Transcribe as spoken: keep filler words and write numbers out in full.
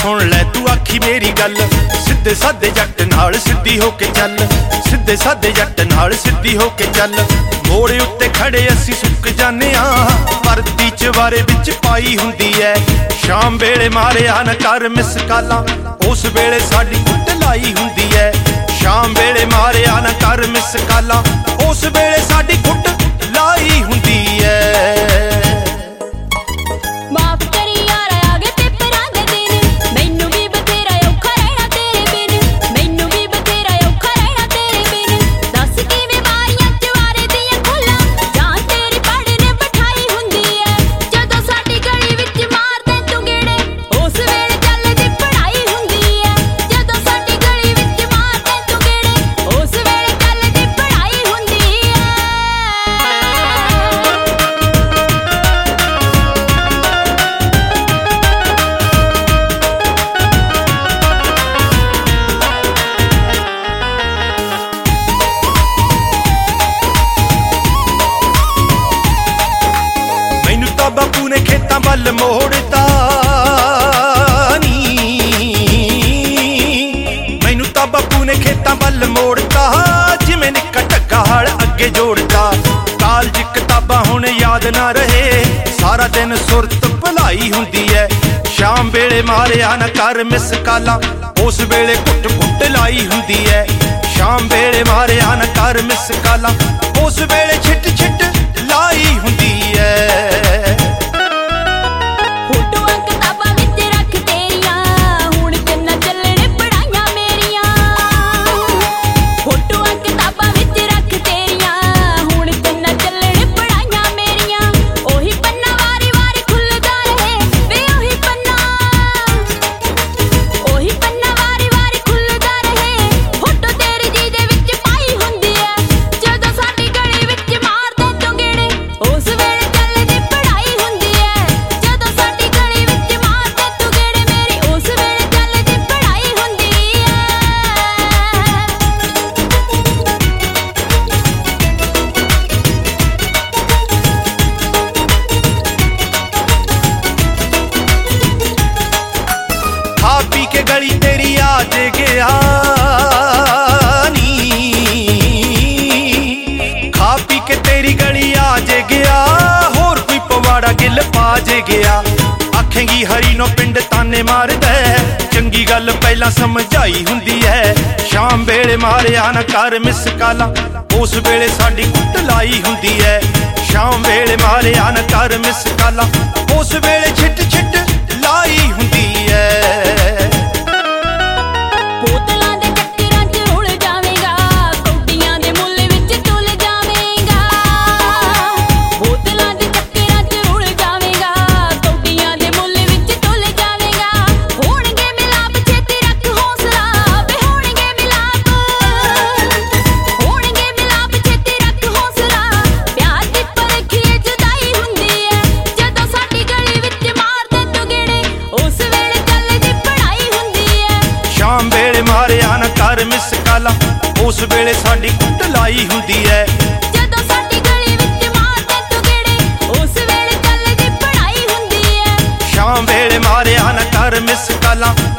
सुन लै तू आखी मेरी गल, सीधे साधे जट नाल सीधी होके चल, सीधे साधे जट नाल सीधी होके चल। मोड़े उत्ते खड़े असी सुक जाने आ, वर्दी चवारे विच पाई हुंदी है। शाम वेले मारिया न कर मिस काला, उस वेले साडी कुट लाई हुंदी है। शाम वेले मारिया न कर मिस काला, उस वेले साडी कुट लाई हुंदी है। बापू ने खेतां वल मोड़ता नी, मैनू तां बापू ने खेतां वल मोड़ता, जिवें निक्का ढग्गा हल अगे जोड़ता। कालज किताबां हुण याद ना रहे, सारा दिन सुरत भुलाई हुंदी है। शाम वेले मारिया न कर मिस काला, उस वेले कुट कुट लाई हुंदी है। शाम वेले मारिया न कर मिस काला, उस वेले छिट छिट लाई हुंदी है। गली तेरी आज गया नी, खा पी के तेरी गली आज गया, होर कोई पवाड़ा गिल पाज गया। आखेंगी हरी नो पिंड ताने मारदा, चंगी गल पहला समझाई हुंदी है। शाम वेले मारिया न कर मिस काला, उस वेले साडी कुट लाई हुंदी है। शाम वेले मारिया न कर मिस काला, उस वेले छिट छिट लाई हुंदी है। मारिया न कर मिस काला, उस वेले साडी कुट लाई हुंदी है। जदों साडी गली विच मारदे तू गेड़े, उस वेले चलदी पढ़ाई हुंदी है। शाम वेले मारिया न कर मिस काला,